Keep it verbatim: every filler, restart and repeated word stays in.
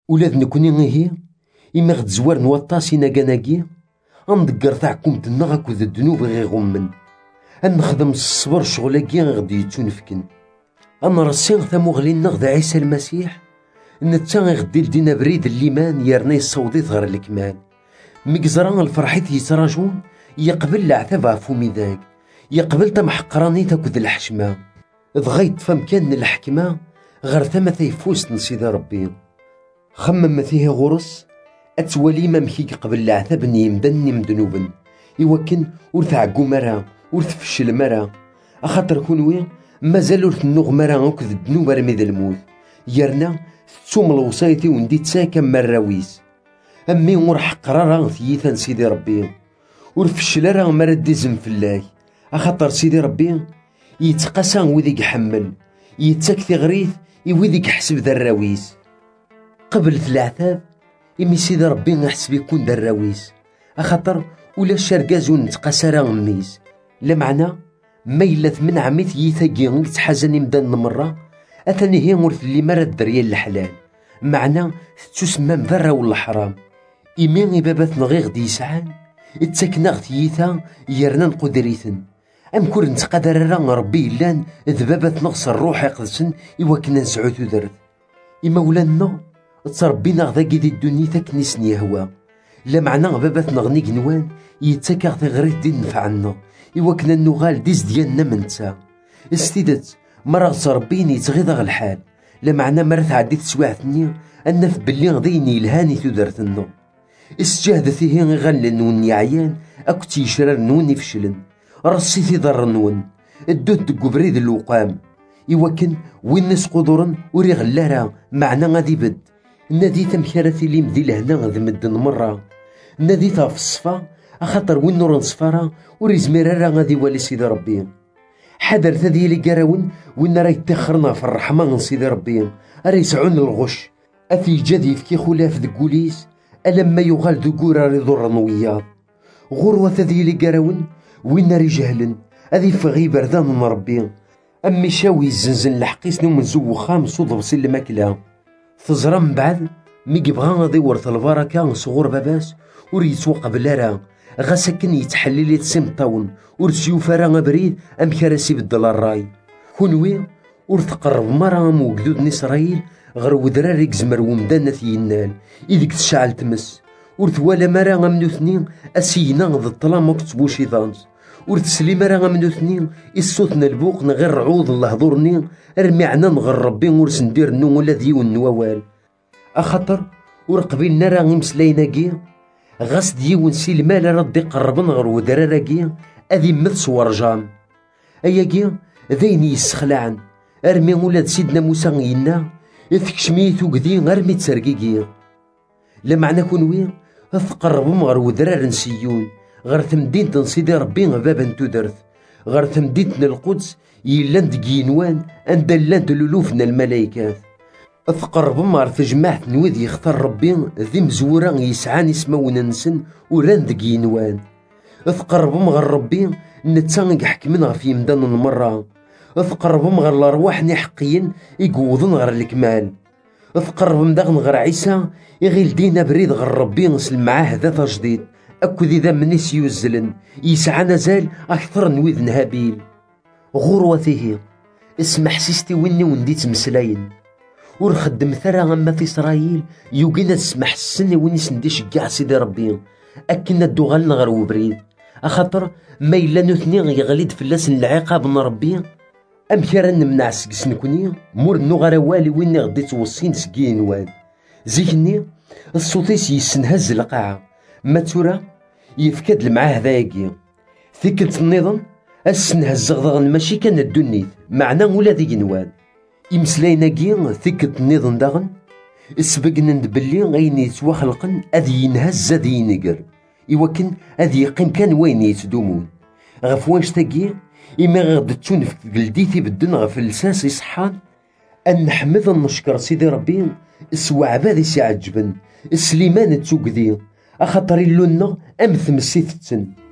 ولاد نكوني غيه إما غد زوار نوطاسي ناقا غندقر تعكمتنا غاكود الذنوب غي غمن غنخدم الصبر شغلاكي غدي يتونفكن غنرسي تموغلينا غدا عيسى المسيح نتا غدي لدينا بريد الليمان يرني الصوضي غير الكمال مكزران الفرحيت يتراجون يقبل العتاب عفو ميداك يقبل تمحقراني تاكد الحشمة ضغيت فمكان الحكمة غير ثما تيفوس نسيد ربي خمم فيه غرس أتولي ممكي قبل العتاب يمدني مدنوبا يوكن ورثعقو مرا ورثفشل مرا أخاطر كونوي مازال ورثنوغ مرا أكد الدنوب رمي ذا الموت يرنا تسوم الوصايتي وندي تساكا مراويس أمي ورح قرارا ثيثا سيدي ربي ورفشل راه مرد زنفلاك أخاطر سيدي ربي يتقاسا وذيك يحمل يتساك غريث يوذيك يحسب ذا الراويس قبل العتاب إمي سيدي ربي نحسب يكون ذا الراويس أخاطر ولا الشرقاز ونتقاسا راه ميز لا معنى ما يلات من عميت يثاقي تحزني مدان مرة أثني هي مرث اللي مرد دريال الحلال معنى تسمى مذرة ولا حرام إمي بابات نغيغ دي يسعان اتسكنا غتيثا يرنا نقدريثن أم كور نتقدر راه ربي لان ذبابات نغص الروح يقدسن إوا كنا نسعو تدرت إما ولادنا تربينا غدا كي دي الدنيا تاكنيسني هوا لا معنى بابات نغني جنوان يتسكا غتغريت دي نفعنا إوا كنا نغال ديز ديالنا منتا استيدت مرة تربيني تغيض الحال لا معنى مرة عديت سواعتني أن في بلي غديني الهاني تدرتنا استجهد فيه غل نون يعيان أكو تيشرر نوني فشلن رصيتي ضر نون الدود دقو بريد الوقام يوكن وين ناس قدرن وري غلارا معنى غادي بد نادي تمكارثي لي مدي لهنا غادي مدن مرة نادي في الصفا أخاطر وين نور نصفارا وري زميرا غادي والي سيدي ربي حذر ثدي لي قراون وين راه يتخرنا في الرحمة من سيدي ربي راه يسعون الغش أثي جدي في خلاف ذكوليس ألما يغال ذكورا رضو الرنويات غروة ثدي لي قراون وين راه جهلن أذي فغي بردان من ربي أمي شاوي الزنزن لحقيس نوم نزو خام صوت بسل الماكلة تزرى من بعد مي يبغى غادي ورث البركة صغور باباس وري يسوق بلارا غاسكن يتحلل يتسم طاون ورسيوفا راه بريد أم كراسي بدل الراي كونوي ورتقرب مرة موجدود إسرائيل غير ودراري كزمر ومدانة ينال إذك تشعل تمس ورثوالا مرا غمنو ثنين أسينا ضد الطلام وكتبو شيطانز ورتسلي مرا غمنو ثنين الصوتنا البوق نغير عوض الله ضرني ارمي عنا نغير ربي ورس ندير النوم ولا ذيو النووال أخطر ورقبيلنا راه مسلاينا كي غاس ديون سي المال ردي قربن غير ودراراكي أذي مث صور جام أيا كي ذين يسخلعن ارمي ولاد سيدنا موسى ينا ثكشميتو كذي ارمي تسرقيكي لا معنى كونوي تقربهم غير ودرار نسيون غير تمدينة سيدي ربي بابا تدرت غير تمدينة القدس يلان دقينوان أندا لان لولوفنا الملايكات تقربهم غير تجماعة نويد يختار ربي ذي مزورا يسعان يسمون نسن وران دقينوان تقربهم غير ربي نتسانق حكمنا في مدان مرة تقربهم غير الأرواح نحقيين يقوضن غير الكمال تقربهم داغن غير عيسى يغيل دينا بريد غير ربي نسل معاه ذات جديد أكو ذي ذا منيس يوزلن يسعى نزال أكثر نويذ نهابيل غروته اسمح سيستي ويني ونديت مسلاين ورخدم ثرى أما في إسرائيل يوقينا تسمح السن ويني سنديش كاع سيدي ربي أكنا الدوغال غير وبريد أخاطر ما إلا نوثني يغليد فلاس العقاب من ربي أم كرا نمنع سكس نكوني مور نغرا والي ويني غدي توصين سكين واد زيكني الصوتيس يسنهز القاعة ما تورا يفكد المعاه ذاكي ثكلت النظام السنهز غضغن ماشي كان الدنيت معنا ولا ذي نواد يمسلاينا كي ثكلت النظام داغن السبقنا ندبلي غين يتوخلقن أذي ينهز أذي ينقر يوكن أذي يقيم كان وين يتدومون غف واش تاكي إما غاد تونف قلديتي بدن غف لساس يصحان أن نحمد نشكر سيدي ربي السوا عبادي سيعجبن السليمان تسوقدي أخاطر اللونا أمثم السيثتن